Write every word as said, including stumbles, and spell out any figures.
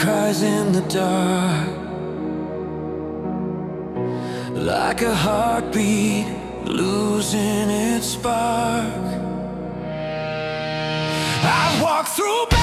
cries in the dark, like a heartbeat losing its spark. I walk through